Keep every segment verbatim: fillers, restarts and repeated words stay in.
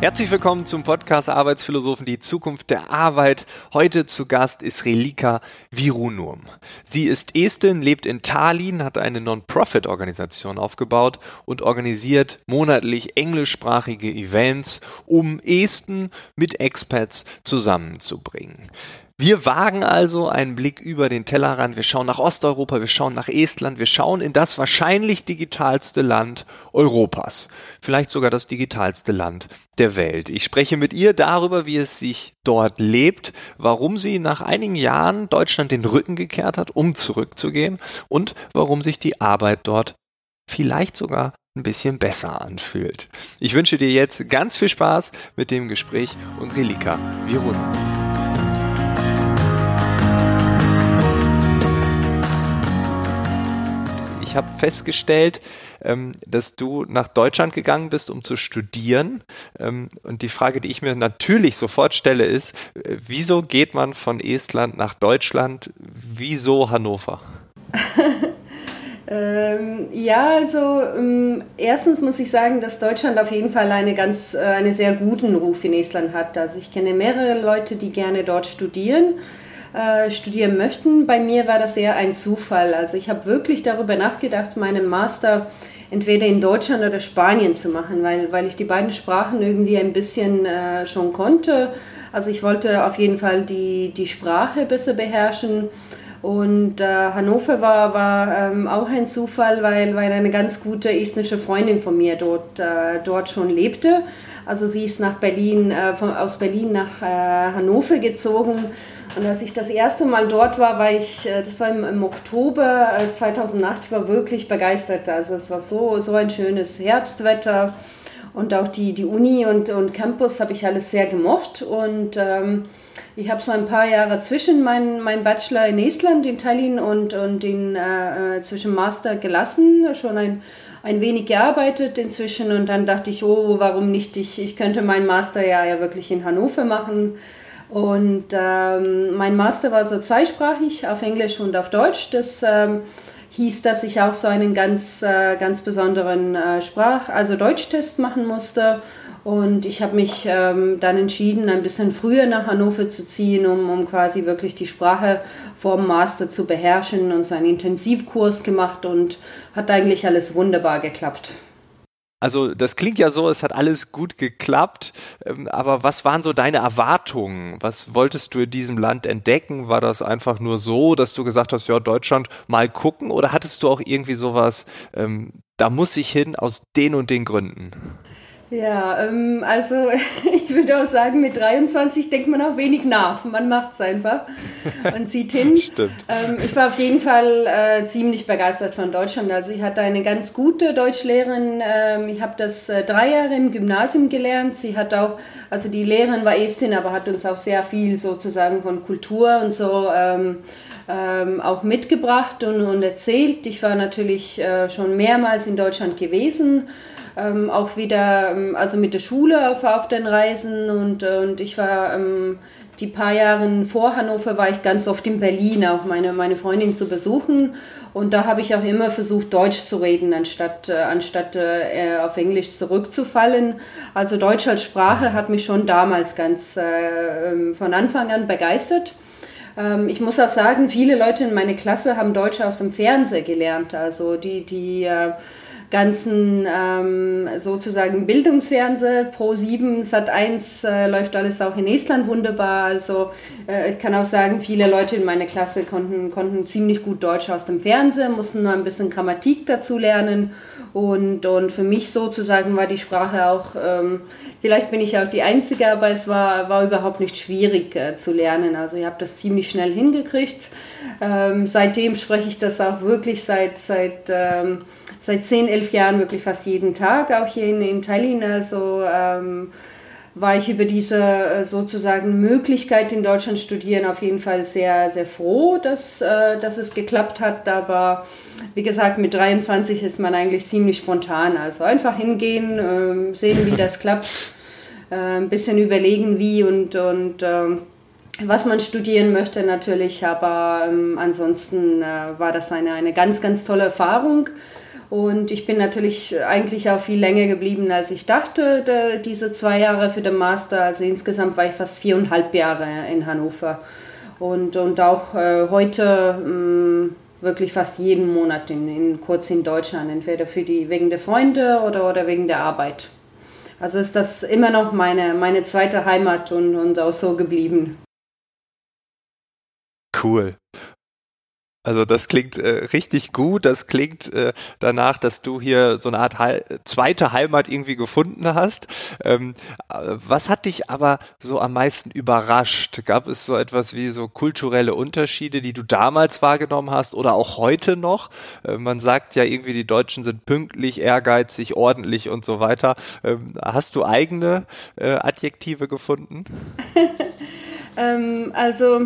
Herzlich willkommen zum Podcast Arbeitsphilosophen, die Zukunft der Arbeit. Heute zu Gast ist Relika Virunurm. Sie ist Estin, lebt in Tallinn, hat eine Non-Profit-Organisation aufgebaut und organisiert monatlich englischsprachige Events, um Esten mit Expats zusammenzubringen. Wir wagen also einen Blick über den Tellerrand, wir schauen nach Osteuropa, wir schauen nach Estland, wir schauen in das wahrscheinlich digitalste Land Europas, vielleicht sogar das digitalste Land der Welt. Ich spreche mit ihr darüber, wie es sich dort lebt, warum sie nach einigen Jahren Deutschland den Rücken gekehrt hat, um zurückzugehen und warum sich die Arbeit dort vielleicht sogar ein bisschen besser anfühlt. Ich wünsche dir jetzt ganz viel Spaß mit dem Gespräch und Relika Virunurm. Ich habe festgestellt, ähm, dass du nach Deutschland gegangen bist, um zu studieren. Ähm, und die Frage, die ich mir natürlich sofort stelle, ist, äh, wieso geht man von Estland nach Deutschland? Wieso Hannover? ähm, ja, also ähm, erstens muss ich sagen, dass Deutschland auf jeden Fall eine ganz, äh, einen sehr guten Ruf in Estland hat. Also ich kenne mehrere Leute, die gerne dort studieren. studieren möchten. Bei mir war das eher ein Zufall. Also ich habe wirklich darüber nachgedacht, meinen Master entweder in Deutschland oder Spanien zu machen, weil, weil ich die beiden Sprachen irgendwie ein bisschen äh, schon konnte. Also ich wollte auf jeden Fall die, die Sprache besser beherrschen. Und äh, Hannover war, war ähm, auch ein Zufall, weil, weil eine ganz gute estnische Freundin von mir dort, äh, dort schon lebte. Also sie ist nach Berlin, äh, von, aus Berlin nach äh, Hannover gezogen. Und als ich das erste Mal dort war, war ich, das war im, im Oktober zweitausendacht, ich war wirklich begeistert. Also es war so, so ein schönes Herbstwetter und auch die, die Uni und, und Campus habe ich alles sehr gemocht. Und ähm, ich habe so ein paar Jahre zwischen meinem mein Bachelor in Estland, in Tallinn und, und den äh, zwischen Master gelassen, schon ein ein wenig gearbeitet inzwischen. Und dann dachte ich, oh, warum nicht? Ich, ich könnte meinen Master ja, ja wirklich in Hannover machen. Und ähm, mein Master war so zweisprachig, auf Englisch und auf Deutsch. Das ähm, hieß, dass ich auch so einen ganz, äh, ganz besonderen äh, Sprach-, also Deutschtest machen musste. Und ich habe mich ähm, dann entschieden, ein bisschen früher nach Hannover zu ziehen, um, um quasi wirklich die Sprache vorm Master zu beherrschen und so einen Intensivkurs gemacht und hat eigentlich alles wunderbar geklappt. Also das klingt ja so, es hat alles gut geklappt, aber was waren so deine Erwartungen? Was wolltest du in diesem Land entdecken? War das einfach nur so, dass du gesagt hast, ja, Deutschland mal gucken, oder hattest du auch irgendwie sowas, ähm, da muss ich hin aus den und den Gründen? Ja, ähm, also ich würde auch sagen, mit dreiundzwanzig denkt man auch wenig nach. Man macht es einfach und zieht hin. Stimmt. Ähm, ich war auf jeden Fall äh, ziemlich begeistert von Deutschland. Also ich hatte eine ganz gute Deutschlehrerin. Ähm, ich habe das äh, drei Jahre im Gymnasium gelernt. Sie hat auch, also die Lehrerin war Estin, aber hat uns auch sehr viel sozusagen von Kultur und so ähm, ähm, auch mitgebracht und, und erzählt. Ich war natürlich äh, schon mehrmals in Deutschland gewesen. Ähm, auch wieder, ähm, also mit der Schule auf, auf den Reisen und, und ich war ähm, die paar Jahre vor Hannover war ich ganz oft in Berlin, auch meine, meine Freundin zu besuchen, und da habe ich auch immer versucht, Deutsch zu reden, anstatt, äh, anstatt äh, auf Englisch zurückzufallen. Also Deutsch als Sprache hat mich schon damals ganz äh, von Anfang an begeistert. Ähm, ich muss auch sagen, viele Leute in meiner Klasse haben Deutsch aus dem Fernsehen gelernt, also die, die äh, ganzen ähm, sozusagen Bildungsfernsehen, Pro sieben, Sat eins äh, läuft alles auch in Estland wunderbar. Also äh, ich kann auch sagen, viele Leute in meiner Klasse konnten, konnten ziemlich gut Deutsch aus dem Fernsehen, mussten nur ein bisschen Grammatik dazu lernen. Und, und für mich sozusagen war die Sprache auch, ähm, vielleicht bin ich auch die Einzige, aber es war, war überhaupt nicht schwierig äh, zu lernen. Also ich habe das ziemlich schnell hingekriegt. Ähm, seitdem spreche ich das auch wirklich seit, seit, ähm, seit zehn, elf Jahren wirklich fast jeden Tag, auch hier in, in Tallinn. Also ähm, war ich über diese äh, sozusagen Möglichkeit in Deutschland studieren auf jeden Fall sehr, sehr froh, dass, äh, dass es geklappt hat. Aber wie gesagt, mit dreiundzwanzig ist man eigentlich ziemlich spontan. Also einfach hingehen, äh, sehen, wie das klappt, äh, ein bisschen überlegen, wie und, und äh, was man studieren möchte natürlich. Aber ähm, ansonsten äh, war das eine, eine ganz, ganz tolle Erfahrung. Und ich bin natürlich eigentlich auch viel länger geblieben, als ich dachte, de, diese zwei Jahre für den Master. Also insgesamt war ich fast viereinhalb Jahre in Hannover. Und, und auch äh, heute mh, wirklich fast jeden Monat in, in, kurz in Deutschland, entweder für die, wegen der Freunde oder, oder wegen der Arbeit. Also ist das immer noch meine, meine zweite Heimat und, und auch so geblieben. Cool. Also das klingt äh, richtig gut, das klingt äh, danach, dass du hier so eine Art Heil- zweite Heimat irgendwie gefunden hast. Ähm, äh, was hat dich aber so am meisten überrascht? Gab es so etwas wie so kulturelle Unterschiede, die du damals wahrgenommen hast oder auch heute noch? Äh, man sagt ja irgendwie, die Deutschen sind pünktlich, ehrgeizig, ordentlich und so weiter. Ähm, hast du eigene äh, Adjektive gefunden? ähm, also...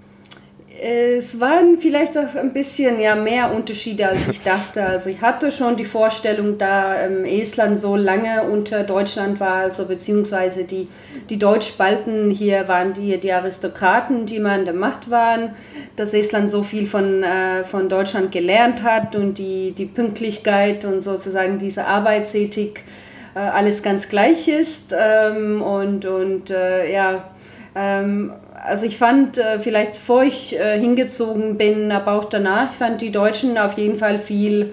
Es waren vielleicht auch ein bisschen ja, mehr Unterschiede, als ich dachte. Also ich hatte schon die Vorstellung, da ähm, Estland so lange unter Deutschland war, also beziehungsweise die, die Deutschbalten hier waren die, die Aristokraten, die mal an der Macht waren, dass Estland so viel von, äh, von Deutschland gelernt hat und die, die Pünktlichkeit und sozusagen diese Arbeitsethik äh, alles ganz gleich ist. Ähm, und und äh, ja, ähm, Also ich fand, äh, vielleicht bevor ich äh, hingezogen bin, aber auch danach, ich fand die Deutschen auf jeden Fall viel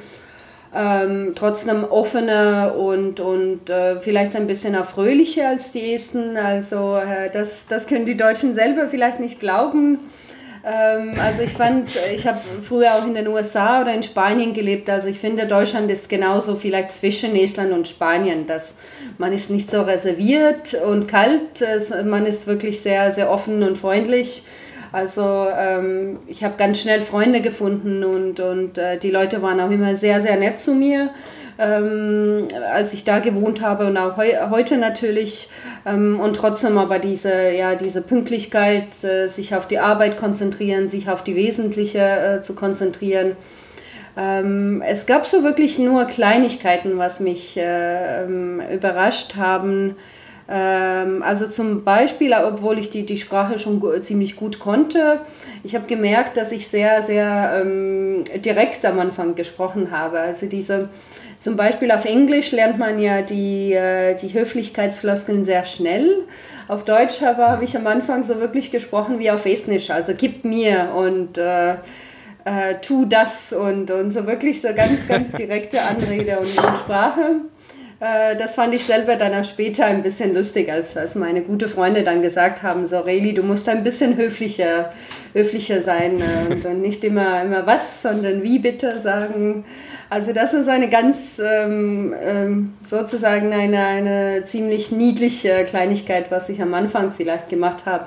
ähm, trotzdem offener und, und äh, vielleicht ein bisschen auch fröhlicher als die Esten. Also äh, das, das können die Deutschen selber vielleicht nicht glauben. Ähm, also ich fand, ich habe früher auch in den U S A oder in Spanien gelebt, also ich finde, Deutschland ist genauso vielleicht zwischen Estland und Spanien, dass man ist nicht so reserviert und kalt, es, man ist wirklich sehr, sehr offen und freundlich. Also ähm, ich habe ganz schnell Freunde gefunden und, und äh, die Leute waren auch immer sehr, sehr nett zu mir. Ähm, als ich da gewohnt habe und auch heu- heute natürlich ähm, und trotzdem aber diese, ja, diese Pünktlichkeit, äh, sich auf die Arbeit konzentrieren, sich auf die Wesentliche äh, zu konzentrieren. Ähm, es gab so wirklich nur Kleinigkeiten, was mich äh, ähm, überrascht haben. Ähm, also zum Beispiel, obwohl ich die, die Sprache schon gu- ziemlich gut konnte, ich habe gemerkt, dass ich sehr, sehr ähm, direkt am Anfang gesprochen habe. Also diese Zum Beispiel auf Englisch lernt man ja die, äh, die Höflichkeitsfloskeln sehr schnell. Auf Deutsch aber habe ich am Anfang so wirklich gesprochen wie auf Estnisch, also gib mir und äh, äh, tu das und, und so wirklich so ganz, ganz direkte Anrede und, und Sprache. Äh, das fand ich selber dann auch später ein bisschen lustig, als, als meine gute Freunde dann gesagt haben, so Reli, du musst ein bisschen höflicher, höflicher sein äh, und, und nicht immer, immer was, sondern wie bitte sagen. Also das ist eine ganz ähm, ähm, sozusagen eine, eine ziemlich niedliche Kleinigkeit, was ich am Anfang vielleicht gemacht habe.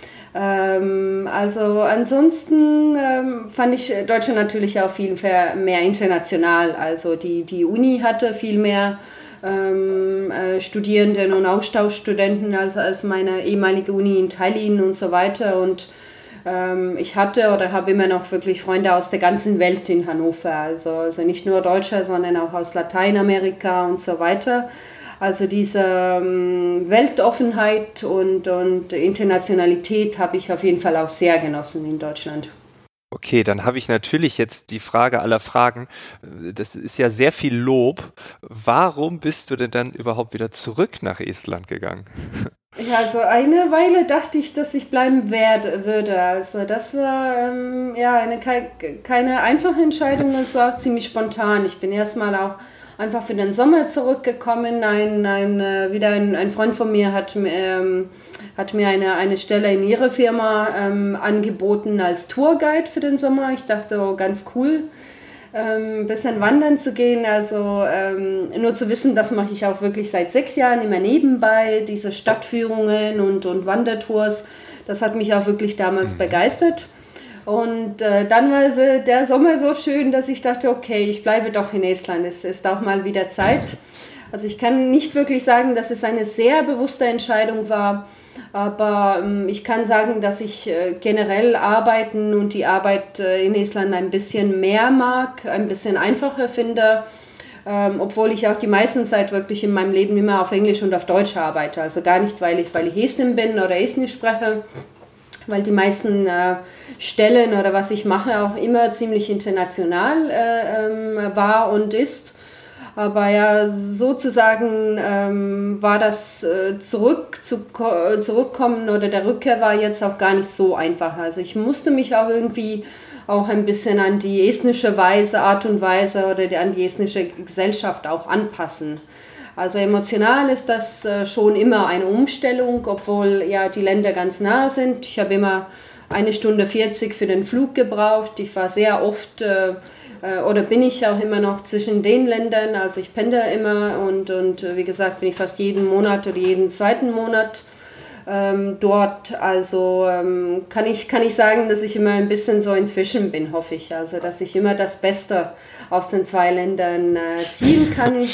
Ähm, also ansonsten ähm, fand ich Deutschland natürlich auch viel mehr international. Also die, die Uni hatte viel mehr ähm, äh, Studierenden und Austauschstudenten als, als meine ehemalige Uni in Tallinn und so weiter. Und ähm, ich hatte oder habe immer noch wirklich Freunde aus der ganzen Welt in Hannover. Also, also nicht nur Deutsche, sondern auch aus Lateinamerika und so weiter. Also diese ähm, Weltoffenheit und, und Internationalität habe ich auf jeden Fall auch sehr genossen in Deutschland. Okay, dann habe ich natürlich jetzt die Frage aller Fragen. Das ist ja sehr viel Lob. Warum bist du denn dann überhaupt wieder zurück nach Estland gegangen? Ja, also eine Weile dachte ich, dass ich bleiben werde, würde. Also das war ähm, ja eine, keine einfache Entscheidung, es war auch ziemlich spontan. Ich bin erstmal auch einfach für den Sommer zurückgekommen. Ein, ein, wieder ein, ein Freund von mir hat, ähm, hat mir eine, eine Stelle in ihrer Firma ähm, angeboten als Tourguide für den Sommer. Ich dachte, oh, ganz cool, ein ähm, bisschen wandern zu gehen. Also ähm, nur zu wissen, das mache ich auch wirklich seit sechs Jahren immer nebenbei, diese Stadtführungen und, und Wandertours. Das hat mich auch wirklich damals mhm. begeistert. Und äh, dann war der Sommer so schön, dass ich dachte, okay, ich bleibe doch in Estland, es ist auch mal wieder Zeit. Also ich kann nicht wirklich sagen, dass es eine sehr bewusste Entscheidung war, aber ähm, ich kann sagen, dass ich äh, generell arbeiten und die Arbeit äh, in Estland ein bisschen mehr mag, ein bisschen einfacher finde, ähm, obwohl ich auch die meiste Zeit wirklich in meinem Leben immer auf Englisch und auf Deutsch arbeite. Also gar nicht, weil ich, weil ich Estin bin oder Estnisch spreche, weil die meisten äh, Stellen oder was ich mache auch immer ziemlich international äh, ähm, war und ist. Aber ja, sozusagen ähm, war das äh, zurück zu, zurückkommen oder der Rückkehr war jetzt auch gar nicht so einfach. Also ich musste mich auch irgendwie auch ein bisschen an die estnische Weise, Art und Weise oder die, an die estnische Gesellschaft auch anpassen. Also emotional ist das äh, schon immer eine Umstellung, obwohl ja die Länder ganz nah sind. Ich habe immer eine Stunde vierzig für den Flug gebraucht. Ich war sehr oft äh, oder bin ich auch immer noch zwischen den Ländern, also ich pendle immer und, und wie gesagt bin ich fast jeden Monat oder jeden zweiten Monat ähm, dort, also ähm, kann ich, kann ich sagen, dass ich immer ein bisschen so inzwischen bin, hoffe ich, also dass ich immer das Beste aus den zwei Ländern äh, ziehen kann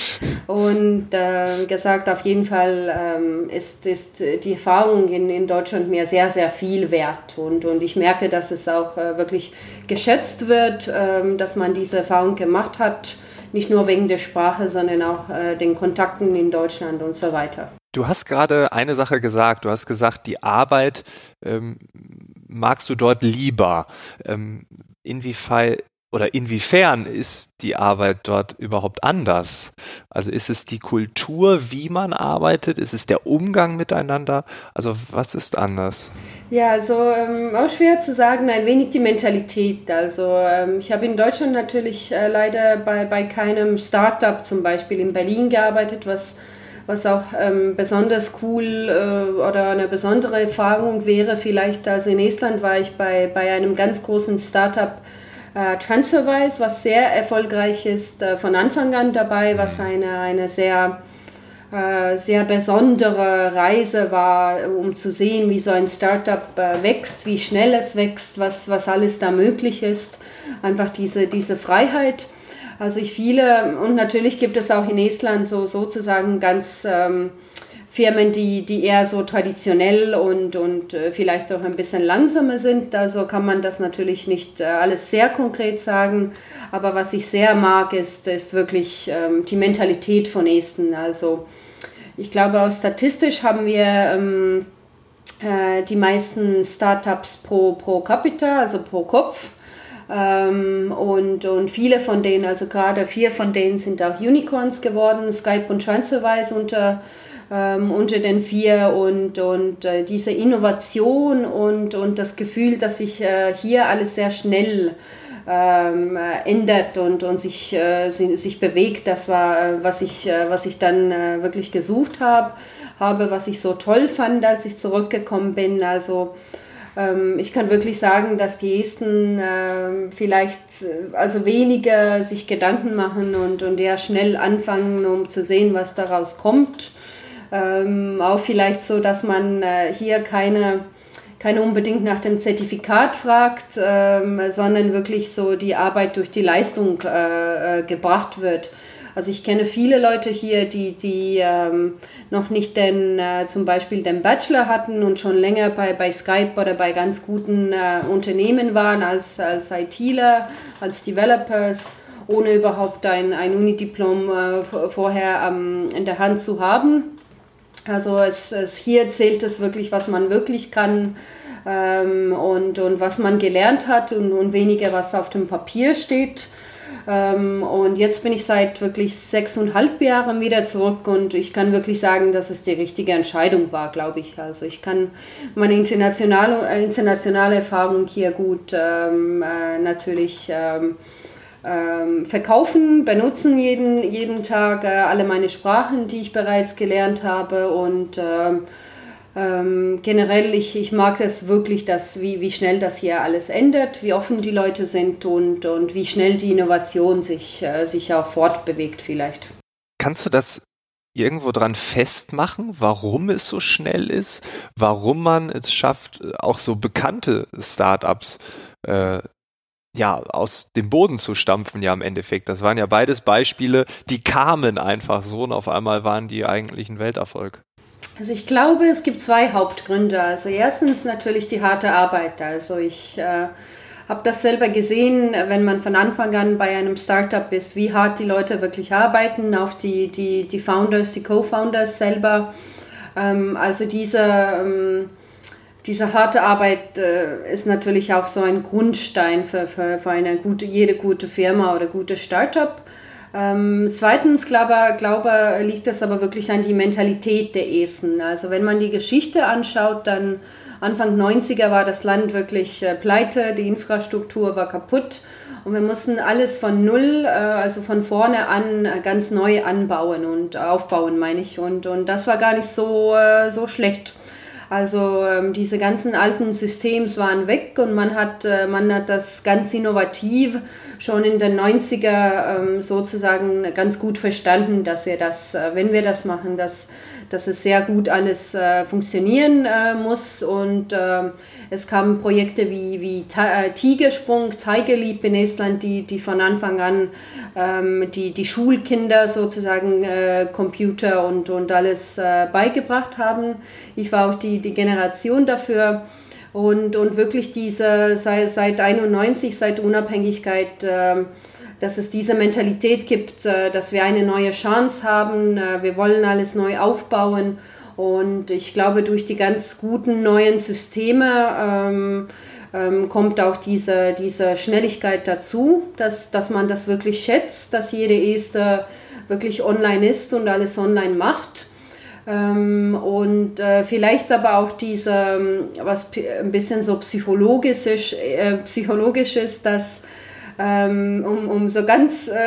und äh, gesagt, auf jeden Fall ähm, ist, ist die Erfahrung in, in Deutschland mir sehr, sehr viel wert und, und ich merke, dass es auch äh, wirklich geschätzt wird, äh, dass man diese Erfahrung gemacht hat, nicht nur wegen der Sprache, sondern auch äh, den Kontakten in Deutschland und so weiter. Du hast gerade eine Sache gesagt, du hast gesagt, die Arbeit ähm, magst du dort lieber. Ähm, inwiefern oder inwiefern ist die Arbeit dort überhaupt anders? Also ist es die Kultur, wie man arbeitet? Ist es der Umgang miteinander? Also was ist anders? Ja, also ähm, auch schwer zu sagen, ein wenig die Mentalität. Also ähm, ich habe in Deutschland natürlich äh, leider bei, bei keinem Startup zum Beispiel in Berlin gearbeitet, was was auch ähm, besonders cool äh, oder eine besondere Erfahrung wäre vielleicht. Also in Estland war ich bei, bei einem ganz großen Startup äh, Transferwise, was sehr erfolgreich ist, äh, von Anfang an dabei, was eine, eine sehr, äh, sehr besondere Reise war, um zu sehen, wie so ein Startup äh, wächst, wie schnell es wächst, was, was alles da möglich ist. Einfach diese, diese Freiheit. Also ich viele, und natürlich gibt es auch in Estland so sozusagen ganz ähm, Firmen, die, die eher so traditionell und, und äh, vielleicht auch ein bisschen langsamer sind. Also kann man das natürlich nicht äh, alles sehr konkret sagen. Aber was ich sehr mag, ist, ist wirklich ähm, die Mentalität von Esten. Also ich glaube, auch statistisch haben wir ähm, äh, die meisten Startups pro, pro Capita, also pro Kopf. Ähm, und, und viele von denen, also gerade vier von denen sind auch Unicorns geworden, Skype und Transferwise unter, ähm, unter den vier und, und äh, diese Innovation und, und das Gefühl, dass sich äh, hier alles sehr schnell ähm, ändert und, und sich, äh, sich bewegt, das war, äh, was, ich, äh, was ich dann äh, wirklich gesucht habe, habe, was ich so toll fand, als ich zurückgekommen bin, also ich kann wirklich sagen, dass die Esten äh, vielleicht also weniger sich Gedanken machen und, und eher schnell anfangen, um zu sehen, was daraus kommt. Ähm, auch vielleicht so, dass man äh, hier keine, keine unbedingt nach dem Zertifikat fragt, äh, sondern wirklich so die Arbeit durch die Leistung äh, äh, gebracht wird. Also ich kenne viele Leute hier, die, die ähm, noch nicht den, äh, zum Beispiel den Bachelor hatten und schon länger bei, bei Skype oder bei ganz guten äh, Unternehmen waren als, als ITler, als Developers, ohne überhaupt ein, ein Unidiplom äh, vorher ähm, in der Hand zu haben. Also es, es, hier zählt es wirklich, was man wirklich kann ähm, und, und was man gelernt hat und, und weniger, was auf dem Papier steht. Ähm, und jetzt bin ich seit wirklich sechseinhalb Jahren wieder zurück und ich kann wirklich sagen, dass es die richtige Entscheidung war, glaube ich. Also ich kann meine internationale, äh, internationale Erfahrung hier gut ähm, äh, natürlich ähm, ähm, verkaufen, benutzen jeden, jeden Tag äh, alle meine Sprachen, die ich bereits gelernt habe und ähm, Ähm, generell, ich, ich mag es wirklich, dass, wie, wie schnell das hier alles ändert, wie offen die Leute sind und, und wie schnell die Innovation sich, äh, sich auch fortbewegt vielleicht. Kannst du das irgendwo dran festmachen, warum es so schnell ist, warum man es schafft, auch so bekannte Startups äh, ja, aus dem Boden zu stampfen, ja im Endeffekt. Das waren ja beides Beispiele, die kamen einfach so und auf einmal waren die eigentlich ein Welterfolg. Also ich glaube, es gibt zwei Hauptgründe. Also erstens natürlich die harte Arbeit. Also ich äh, habe das selber gesehen, wenn man von Anfang an bei einem Startup ist, wie hart die Leute wirklich arbeiten, auch die, die, die Founders, die Co-Founders selber. Ähm, also diese, ähm, diese harte Arbeit äh, ist natürlich auch so ein Grundstein für, für, für eine gute, jede gute Firma oder gute Startup. Ähm, zweitens, glaube, glaube liegt das aber wirklich an die Mentalität der Esten. Also wenn man die Geschichte anschaut, dann Anfang neunziger war das Land wirklich äh, pleite, die Infrastruktur war kaputt und wir mussten alles von null, äh, also von vorne an, äh, ganz neu anbauen und aufbauen, meine ich. Und, und das war gar nicht so, äh, so schlecht. Also ähm, diese ganzen alten Systems waren weg und man hat, äh, man hat das ganz innovativ schon in den neunziger ähm, sozusagen ganz gut verstanden, dass wir das, äh, wenn wir das machen, dass, dass es sehr gut alles äh, funktionieren äh, muss. Und äh, es kamen Projekte wie, wie Tigersprung, Tiger Leap in Estland, die, die von Anfang an ähm, die, die Schulkinder sozusagen äh, Computer und, und alles äh, beigebracht haben. Ich war auch die, die Generation dafür. Und, und wirklich diese, seit, seit einundneunzig, seit Unabhängigkeit, äh, dass es diese Mentalität gibt, äh, dass wir eine neue Chance haben, äh, wir wollen alles neu aufbauen. Und ich glaube, durch die ganz guten neuen Systeme ähm, ähm, kommt auch diese, diese Schnelligkeit dazu, dass, dass man das wirklich schätzt, dass jede Este wirklich online ist und alles online macht. Ähm, und äh, vielleicht aber auch diese, was ein bisschen so psychologisch, äh, psychologisch ist, dass ähm, um, um so ganz äh,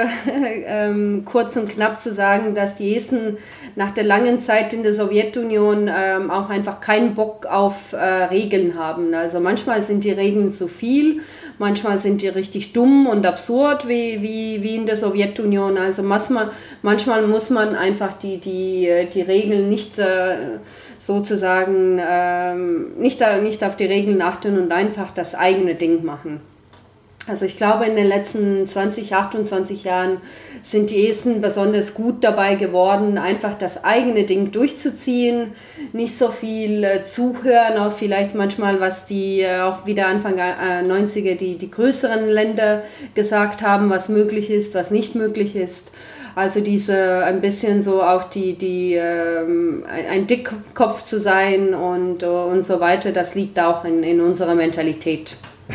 ähm, kurz und knapp zu sagen, dass die Esten nach der langen Zeit in der Sowjetunion ähm, auch einfach keinen Bock auf äh, Regeln haben. Also manchmal sind die Regeln zu viel, manchmal sind die richtig dumm und absurd wie, wie, wie in der Sowjetunion. Also manchmal, manchmal muss man einfach die, die, die Regeln nicht äh, sozusagen, ähm, nicht, nicht auf die Regeln achten und einfach das eigene Ding machen. Also ich glaube, in den letzten zwanzig, achtundzwanzig Jahren sind die Esten besonders gut dabei geworden, einfach das eigene Ding durchzuziehen, nicht so viel äh, zuhören, auch vielleicht manchmal, was die äh, auch wieder Anfang äh, neunziger die, die größeren Länder gesagt haben, was möglich ist, was nicht möglich ist. Also diese ein bisschen so auch die, die ähm, ein Dickkopf zu sein und, und so weiter, das liegt auch in, in unserer Mentalität.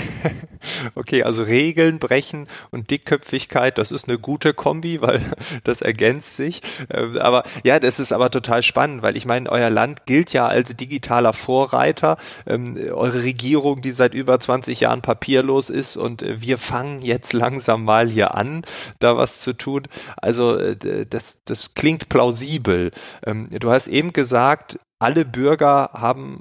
Okay, also Regeln brechen und Dickköpfigkeit, das ist eine gute Kombi, weil das ergänzt sich. Aber ja, das ist aber total spannend, weil ich meine, euer Land gilt ja als digitaler Vorreiter. Eure Regierung, die seit über zwanzig Jahren papierlos ist, und wir fangen jetzt langsam mal hier an, da was zu tun. Also das, das klingt plausibel. Du hast eben gesagt, alle Bürger haben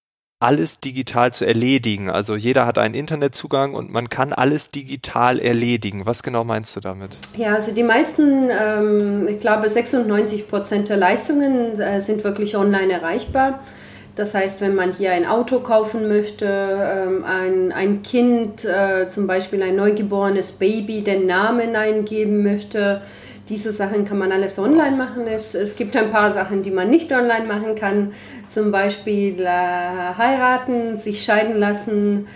alles digital zu erledigen. Also jeder hat einen Internetzugang und man kann alles digital erledigen. Was genau meinst du damit? Ja, also die meisten, ähm, ich glaube sechsundneunzig Prozent der Leistungen äh, sind wirklich online erreichbar. Das heißt, wenn man hier ein Auto kaufen möchte, ähm, ein, ein Kind, äh, zum Beispiel ein neugeborenes Baby, den Namen eingeben möchte, diese Sachen kann man alles online machen. Es, es gibt ein paar Sachen, die man nicht online machen kann. Zum Beispiel äh, heiraten, sich scheiden lassen,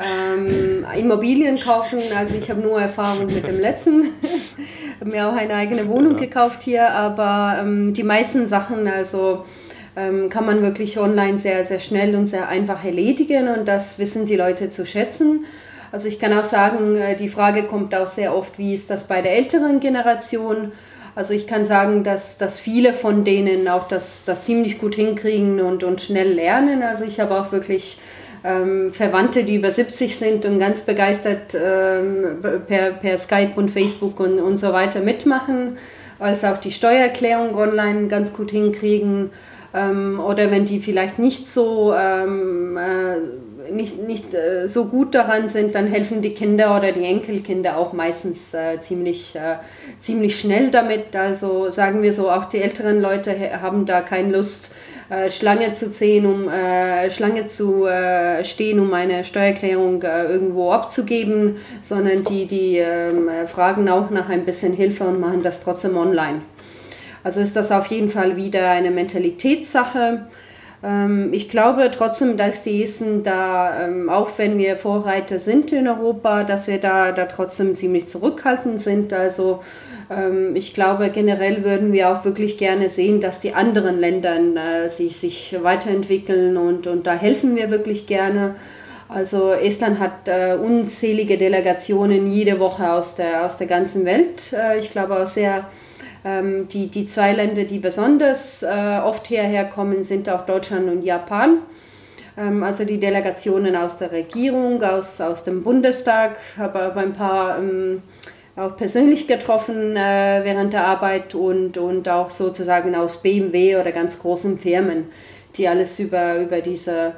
ähm, Immobilien kaufen. Also ich habe nur Erfahrung mit dem letzten. Habe mir auch eine eigene Wohnung ja. gekauft hier. Aber ähm, die meisten Sachen, also ähm, kann man wirklich online sehr, sehr schnell und sehr einfach erledigen. Und das wissen die Leute zu schätzen. Also ich kann auch sagen, die Frage kommt auch sehr oft, wie ist das bei der älteren Generation? Also ich kann sagen, dass, dass viele von denen auch das, das ziemlich gut hinkriegen und, und schnell lernen. Also ich habe auch wirklich ähm, Verwandte, die über siebzig sind und ganz begeistert ähm, per, per Skype und Facebook und, und so weiter mitmachen, als auch die Steuererklärung online ganz gut hinkriegen. Ähm, oder wenn die vielleicht nicht so ähm, äh, nicht, nicht äh, so gut daran sind, dann helfen die Kinder oder die Enkelkinder auch meistens äh, ziemlich, äh, ziemlich schnell damit. Also sagen wir so, auch die älteren Leute haben da keine Lust, äh, Schlange zu ziehen, um äh, Schlange zu äh, stehen, um eine Steuererklärung äh, irgendwo abzugeben, sondern die, die äh, fragen auch nach ein bisschen Hilfe und machen das trotzdem online. Also ist das auf jeden Fall wieder eine Mentalitätssache. Ähm, ich glaube trotzdem, dass die Esten da, ähm, auch wenn wir Vorreiter sind in Europa, dass wir da, da trotzdem ziemlich zurückhaltend sind. Also ähm, ich glaube, generell würden wir auch wirklich gerne sehen, dass die anderen Länder äh, sich, sich weiterentwickeln und, und da helfen wir wirklich gerne. Also Estland hat äh, unzählige Delegationen jede Woche aus der, aus der ganzen Welt. Äh, ich glaube auch sehr, ähm, die, die zwei Länder, die besonders äh, oft hierher kommen, sind auch Deutschland und Japan. Ähm, also die Delegationen aus der Regierung, aus, aus dem Bundestag, habe aber ein paar ähm, auch persönlich getroffen äh, während der Arbeit und, und auch sozusagen aus B M W oder ganz großen Firmen, die alles über, über diese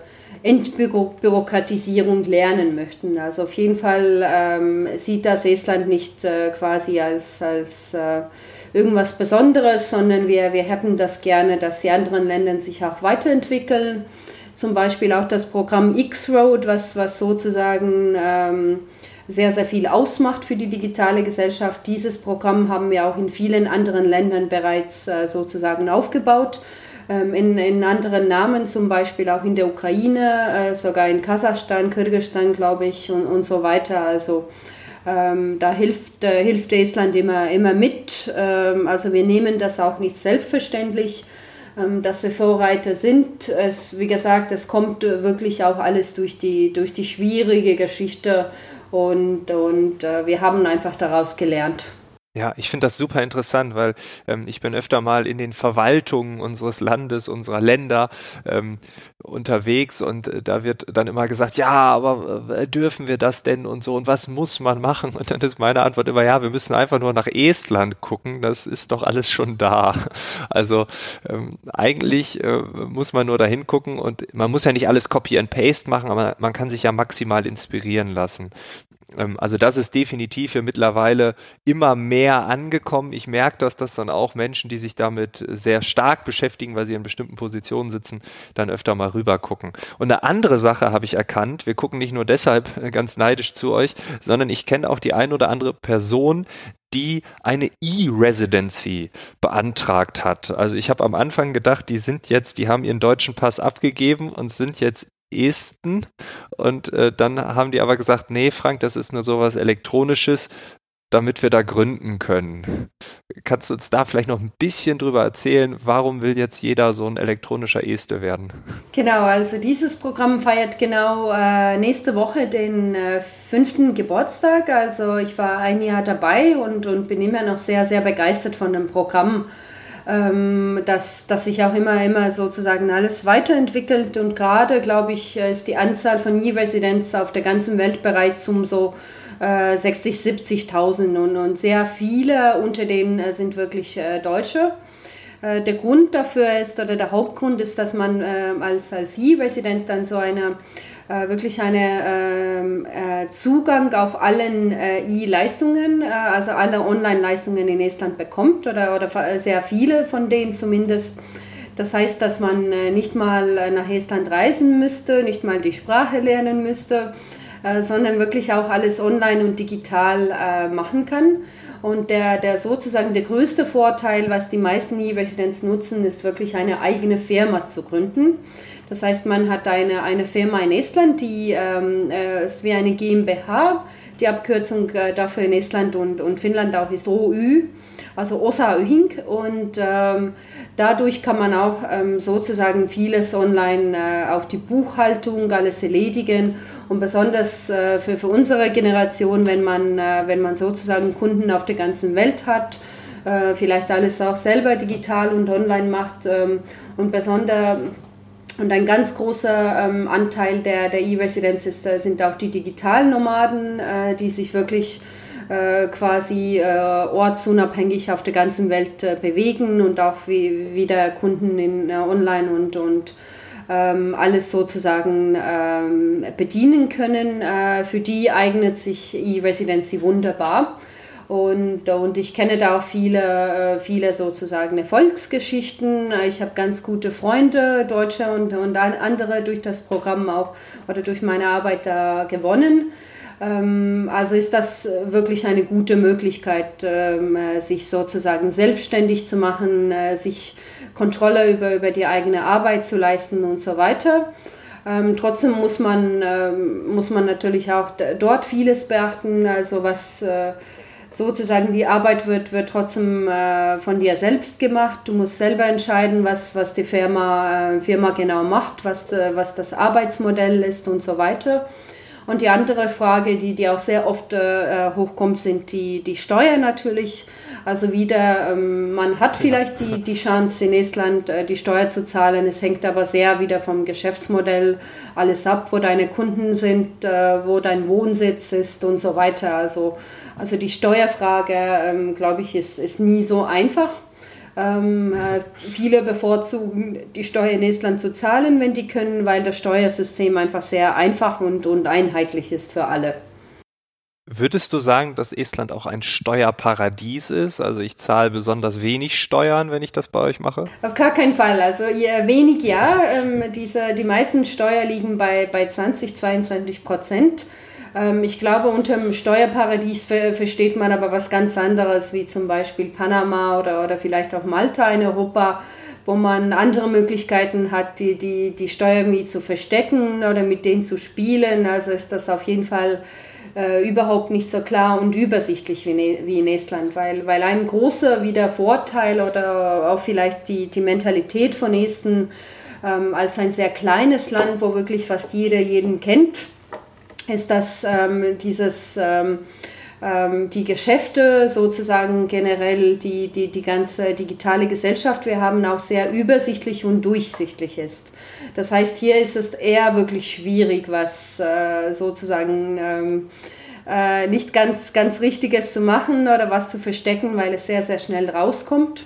Entbürokratisierung lernen möchten. Also auf jeden Fall ähm, sieht das Estland nicht äh, quasi als, als äh, irgendwas Besonderes, sondern wir, wir hätten das gerne, dass die anderen Länder sich auch weiterentwickeln. Zum Beispiel auch das Programm X-Road, was, was sozusagen ähm, sehr, sehr viel ausmacht für die digitale Gesellschaft. Dieses Programm haben wir auch in vielen anderen Ländern bereits äh, sozusagen aufgebaut. In, in anderen Namen, zum Beispiel auch in der Ukraine, äh, sogar in Kasachstan, Kirgisistan, glaube ich, und, und so weiter. Also ähm, da hilft, äh, hilft Estland immer, immer mit. Ähm, also wir nehmen das auch nicht selbstverständlich, ähm, dass wir Vorreiter sind. Es, wie gesagt, es kommt wirklich auch alles durch die, durch die schwierige Geschichte und, und äh, wir haben einfach daraus gelernt. Ja, ich finde das super interessant, weil ähm, ich bin öfter mal in den Verwaltungen unseres Landes, unserer Länder ähm, unterwegs und äh, da wird dann immer gesagt, ja, aber äh, dürfen wir das denn und so und was muss man machen? Und dann ist meine Antwort immer, ja, wir müssen einfach nur nach Estland gucken, das ist doch alles schon da. Also ähm, eigentlich äh, muss man nur dahin gucken und man muss ja nicht alles Copy and Paste machen, aber man kann sich ja maximal inspirieren lassen. Also das ist definitiv hier mittlerweile immer mehr angekommen. Ich merke das, dass dann auch Menschen, die sich damit sehr stark beschäftigen, weil sie in bestimmten Positionen sitzen, dann öfter mal rüber gucken. Und eine andere Sache habe ich erkannt, wir gucken nicht nur deshalb ganz neidisch zu euch, sondern ich kenne auch die ein oder andere Person, die eine E-Residency beantragt hat. Also ich habe am Anfang gedacht, die sind jetzt, die haben ihren deutschen Pass abgegeben und sind jetzt Esten und äh, dann haben die aber gesagt, nee Frank, das ist nur sowas Elektronisches, damit wir da gründen können. Kannst du uns da vielleicht noch ein bisschen drüber erzählen, warum will jetzt jeder so ein elektronischer Este werden? Genau, also dieses Programm feiert genau äh, nächste Woche den äh, fünften Geburtstag, also ich war ein Jahr dabei und, und bin immer noch sehr, sehr begeistert von dem Programm. Ähm, dass, dass sich auch immer, immer sozusagen alles weiterentwickelt und gerade, glaube ich, ist die Anzahl von E-Residenz auf der ganzen Welt bereits um so äh, sechzig, siebzigtausend und, und sehr viele unter denen äh, sind wirklich äh, Deutsche. Äh, der Grund dafür ist, oder der Hauptgrund ist, dass man äh, als, als E-Resident dann so eine Äh, wirklich einen äh, Zugang auf allen äh, E-Leistungen, äh, also alle Online-Leistungen in Estland bekommt oder, oder sehr viele von denen zumindest. Das heißt, dass man äh, nicht mal nach Estland reisen müsste, nicht mal die Sprache lernen müsste, äh, sondern wirklich auch alles online und digital äh, machen kann. Und der, der sozusagen der größte Vorteil, was die meisten E-Residents nutzen, ist wirklich eine eigene Firma zu gründen. Das heißt, man hat eine, eine Firma in Estland, die ähm, äh, ist wie eine GmbH. Die Abkürzung äh, dafür in Estland und, und Finnland auch ist O Ö, also Osa Öhing. Und ähm, dadurch kann man auch ähm, sozusagen vieles online, äh, auch die Buchhaltung, alles erledigen. Und besonders äh, für, für unsere Generation, wenn man, äh, wenn man sozusagen Kunden auf der ganzen Welt hat, äh, vielleicht alles auch selber digital und online macht ähm, und besonders Und ein ganz großer ähm, Anteil der, der E-Residenz ist, äh, sind auch die digitalen Nomaden, äh, die sich wirklich äh, quasi äh, ortsunabhängig auf der ganzen Welt äh, bewegen und auch wie, wieder Kunden in äh, online und, und ähm, alles sozusagen ähm, bedienen können. Äh, für die eignet sich E-Residency wunderbar. Und, und ich kenne da auch viele, viele sozusagen Erfolgsgeschichten. Ich habe ganz gute Freunde, Deutsche und, und andere durch das Programm auch oder durch meine Arbeit da gewonnen. Ähm, also ist das wirklich eine gute Möglichkeit, ähm, sich sozusagen selbstständig zu machen, äh, sich Kontrolle über, über die eigene Arbeit zu leisten und so weiter. Ähm, trotzdem muss man, ähm, muss man natürlich auch d- dort vieles beachten, also was äh, sozusagen die Arbeit wird, wird trotzdem äh, von dir selbst gemacht. Du musst selber entscheiden, was, was die Firma, äh, Firma genau macht, was, äh, was das Arbeitsmodell ist und so weiter. Und die andere Frage, die, die auch sehr oft äh, hochkommt, sind die, die Steuern natürlich. Also wieder, ähm, man hat vielleicht die, die Chance in Estland äh, die Steuer zu zahlen. Es hängt aber sehr wieder vom Geschäftsmodell alles ab, wo deine Kunden sind, äh, wo dein Wohnsitz ist und so weiter. Also, also die Steuerfrage, ähm, glaube ich, ist, ist nie so einfach. Ähm, äh, viele bevorzugen, die Steuer in Estland zu zahlen, wenn die können, weil das Steuersystem einfach sehr einfach und, und einheitlich ist für alle. Würdest du sagen, dass Estland auch ein Steuerparadies ist? Also ich zahle besonders wenig Steuern, wenn ich das bei euch mache? Auf gar keinen Fall. Also ja, wenig ja. Ähm, diese, die meisten Steuern liegen bei, bei zwanzig, zweiundzwanzig Prozent. Ich glaube, unter dem Steuerparadies versteht man aber was ganz anderes, wie zum Beispiel Panama oder, oder vielleicht auch Malta in Europa, wo man andere Möglichkeiten hat, die, die, die Steuer irgendwie zu verstecken oder mit denen zu spielen. Also ist das auf jeden Fall äh, überhaupt nicht so klar und übersichtlich wie, wie in Estland, weil, weil ein großer wieder Vorteil oder auch vielleicht die, die Mentalität von Estland ähm, als ein sehr kleines Land, wo wirklich fast jeder jeden kennt, ist, dass ähm, dieses, ähm, ähm, die Geschäfte sozusagen generell, die, die, die ganze digitale Gesellschaft, wir haben auch sehr übersichtlich und durchsichtig ist. Das heißt, hier ist es eher wirklich schwierig, was äh, sozusagen ähm, äh, nicht ganz, ganz Richtiges zu machen oder was zu verstecken, weil es sehr, sehr schnell rauskommt.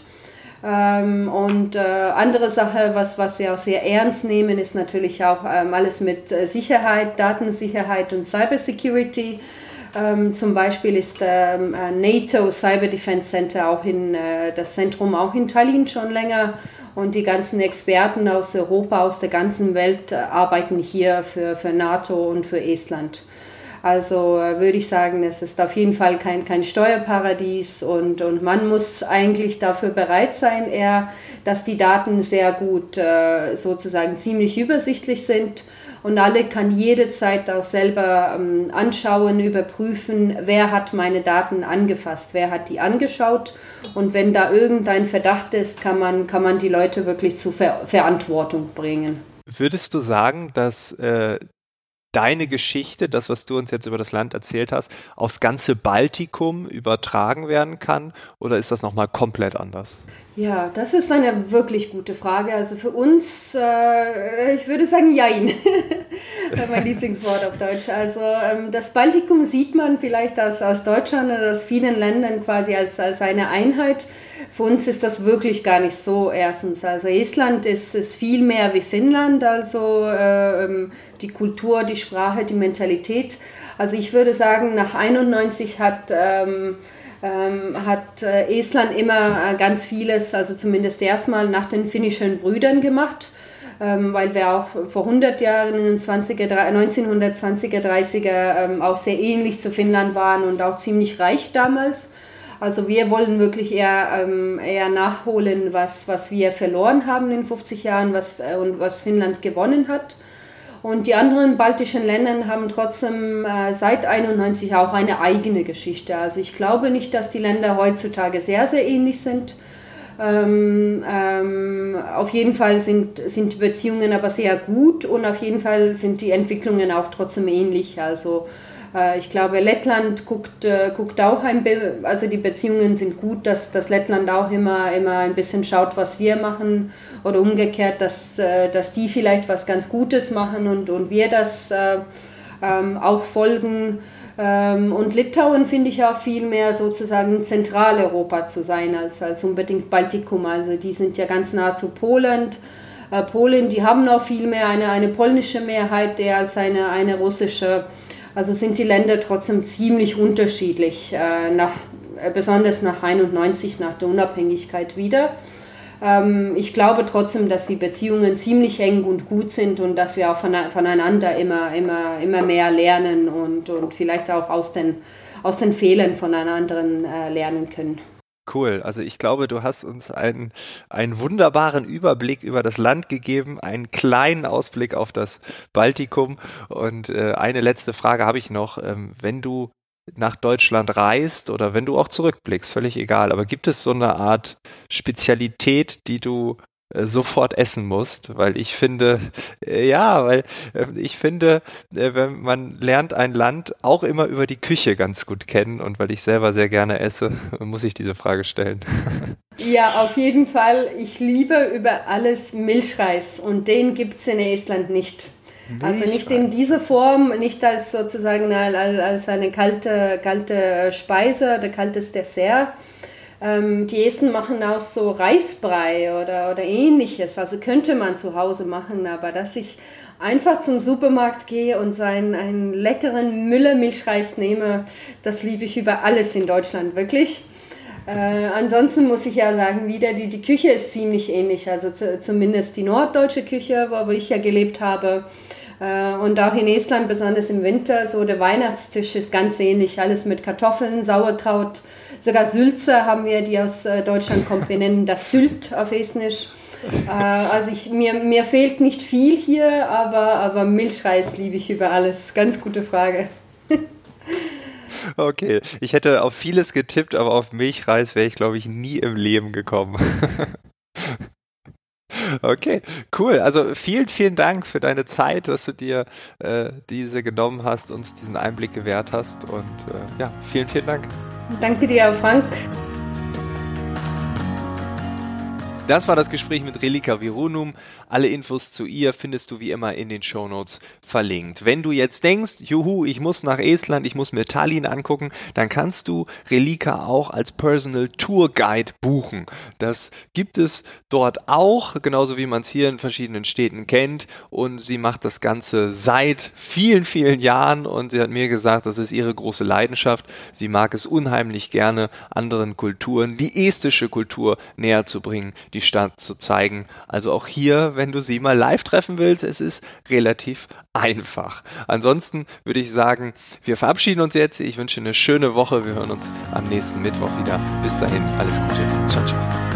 Ähm, und äh, andere Sache, was, was wir auch sehr ernst nehmen, ist natürlich auch ähm, alles mit äh, Sicherheit, Datensicherheit und Cybersecurity. Ähm, zum Beispiel ist ähm, NATO Cyber Defense Center auch in äh, das Zentrum auch in Tallinn schon länger und die ganzen Experten aus Europa, aus der ganzen Welt äh, arbeiten hier für, für NATO und für Estland. Also äh, würde ich sagen, es ist auf jeden Fall kein, kein Steuerparadies und, und man muss eigentlich dafür bereit sein, eher, dass die Daten sehr gut äh, sozusagen ziemlich übersichtlich sind und alle kann jederzeit auch selber ähm, anschauen, überprüfen, wer hat meine Daten angefasst, wer hat die angeschaut und wenn da irgendein Verdacht ist, kann man, kann man die Leute wirklich zur Ver- Verantwortung bringen. Würdest du sagen, dass äh deine Geschichte, das, was du uns jetzt über das Land erzählt hast, aufs ganze Baltikum übertragen werden kann? Oder ist das nochmal komplett anders? Ja, das ist eine wirklich gute Frage. Also für uns, äh, ich würde sagen, jein. Mein Lieblingswort auf Deutsch. Also ähm, das Baltikum sieht man vielleicht aus, aus Deutschland oder aus vielen Ländern quasi als, als eine Einheit. Für uns ist das wirklich gar nicht so erstens. Also Estland ist, ist viel mehr wie Finnland, also äh, die Kultur, die Sprache, die Mentalität. Also ich würde sagen, nach einundneunzig hat... Ähm, Ähm, hat äh, Estland immer äh, ganz vieles, also zumindest erstmal nach den finnischen Brüdern gemacht, ähm, weil wir auch vor hundert Jahren in den zwanziger, neunzehnhundertzwanziger, dreißiger ähm, auch sehr ähnlich zu Finnland waren und auch ziemlich reich damals. Also wir wollen wirklich eher, ähm, eher nachholen, was, was wir verloren haben in fünfzig Jahren was, äh, und was Finnland gewonnen hat. Und die anderen baltischen Länder haben trotzdem äh, seit einundneunzig auch eine eigene Geschichte. Also ich glaube nicht, dass die Länder heutzutage sehr, sehr ähnlich sind. Ähm, ähm, auf jeden Fall sind, sind die Beziehungen aber sehr gut und auf jeden Fall sind die Entwicklungen auch trotzdem ähnlich. Also äh, ich glaube, Lettland guckt, äh, guckt auch ein bisschen, also die Beziehungen sind gut, dass, dass Lettland auch immer, immer ein bisschen schaut, was wir machen oder umgekehrt, dass, äh, dass die vielleicht was ganz Gutes machen und, und wir das äh, ähm, auch folgen. Ähm, und Litauen finde ich auch viel mehr sozusagen Zentraleuropa zu sein als, als unbedingt Baltikum. Also die sind ja ganz nah zu Polen. Äh, Polen, die haben noch viel mehr eine, eine polnische Mehrheit eher als eine, eine russische. Also sind die Länder trotzdem ziemlich unterschiedlich, äh, nach, äh, besonders nach einundneunzig, nach der Unabhängigkeit wieder. Ähm, ich glaube trotzdem, dass die Beziehungen ziemlich eng und gut sind und dass wir auch von, voneinander immer, immer, immer mehr lernen und, und vielleicht auch aus den, aus den Fehlern von anderen äh, lernen können. Cool. Also ich glaube, du hast uns einen, einen wunderbaren Überblick über das Land gegeben, einen kleinen Ausblick auf das Baltikum. Und äh, eine letzte Frage habe ich noch. Ähm, wenn du nach Deutschland reist oder wenn du auch zurückblickst, völlig egal, aber gibt es so eine Art Spezialität, die du äh, sofort essen musst? Weil ich finde, äh, ja, weil äh, ich finde, äh, wenn man lernt ein Land auch immer über die Küche ganz gut kennen und weil ich selber sehr gerne esse, muss ich diese Frage stellen. Ja, auf jeden Fall. Ich liebe über alles Milchreis und den gibt es in Estland nicht. Also nicht in dieser Form, nicht als sozusagen als, als eine kalte, kalte Speise oder kaltes Dessert. Ähm, die Esten machen auch so Reisbrei oder, oder ähnliches. Also könnte man zu Hause machen, aber dass ich einfach zum Supermarkt gehe und so einen, einen leckeren Müller-Milchreis nehme, das liebe ich über alles in Deutschland, wirklich. Äh, ansonsten muss ich ja sagen, wieder, die, die Küche ist ziemlich ähnlich, also zu, zumindest die norddeutsche Küche, wo, wo ich ja gelebt habe. Äh, und auch in Estland, besonders im Winter, so der Weihnachtstisch ist ganz ähnlich, alles mit Kartoffeln, Sauerkraut, sogar Sülze haben wir, die aus äh, Deutschland kommt, wir nennen das Sylt auf Estnisch. Äh, also ich, mir, mir fehlt nicht viel hier, aber, aber Milchreis liebe ich über alles, ganz gute Frage. Okay, ich hätte auf vieles getippt, aber auf Milchreis wäre ich, glaube ich, nie im Leben gekommen. Okay, cool. Also vielen, vielen Dank für deine Zeit, dass du dir äh, diese genommen hast, uns diesen Einblick gewährt hast und äh, ja, vielen, vielen Dank. Danke dir, Frank. Das war das Gespräch mit Relika Virunum. Alle Infos zu ihr findest du wie immer in den Shownotes verlinkt. Wenn du jetzt denkst, juhu, ich muss nach Estland, ich muss mir Tallinn angucken, dann kannst du Relika auch als Personal Tour Guide buchen. Das gibt es dort auch, genauso wie man es hier in verschiedenen Städten kennt. Und sie macht das Ganze seit vielen, vielen Jahren und sie hat mir gesagt, das ist ihre große Leidenschaft. Sie mag es unheimlich gerne, anderen Kulturen, die estische Kultur näher zu bringen, die Stadt zu zeigen. Also auch hier, wenn du sie mal live treffen willst, es ist relativ einfach. Ansonsten würde ich sagen, wir verabschieden uns jetzt. Ich wünsche eine schöne Woche. Wir hören uns am nächsten Mittwoch wieder. Bis dahin, alles Gute. Ciao, ciao.